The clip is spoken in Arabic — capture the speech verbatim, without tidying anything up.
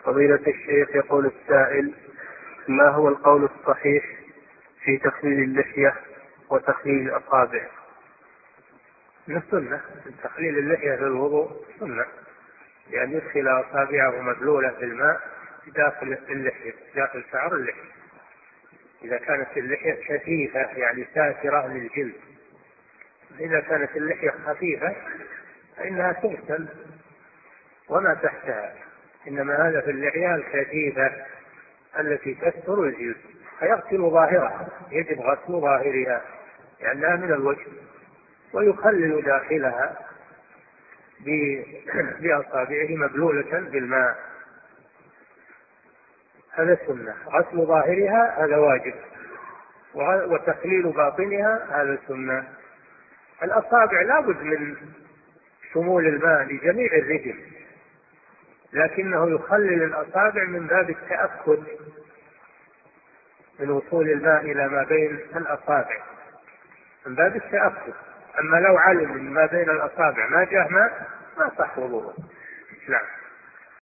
فضيلة الشيخ، يقول السائل: ما هو القول الصحيح في تخليل اللحية وتخليل الأصابع؟ من السنة تخليل اللحية في الوضوء سنة، يعني يدخل أصابعه مبلولة في الماء داخل اللحية، داخل شعر اللحية، إذا كانت اللحية كثيفة يعني ساترة للجلد. إذا كانت اللحية خفيفة فإنها تغسل وما تحتها، إنما هذا في اللحية الكثيفة التي تستر الجلد فيغسل ظاهرها، يجب غسل ظاهرها لأنها من الوجه، ويخلل داخلها بأصابعه مبلولة بالماء، هذا سنة. غسل ظاهرها هذا واجب، وتخليل باطنها هذا سنة. الأصابع لابد من شمول الماء لجميع الرجل، لكنه يخلل الأصابع من باب التأكد من وصول الماء إلى ما بين الأصابع، من باب التأكد. أما لو علم من ما بين الأصابع ما جاء ماء ما صح وضوءه. نعم.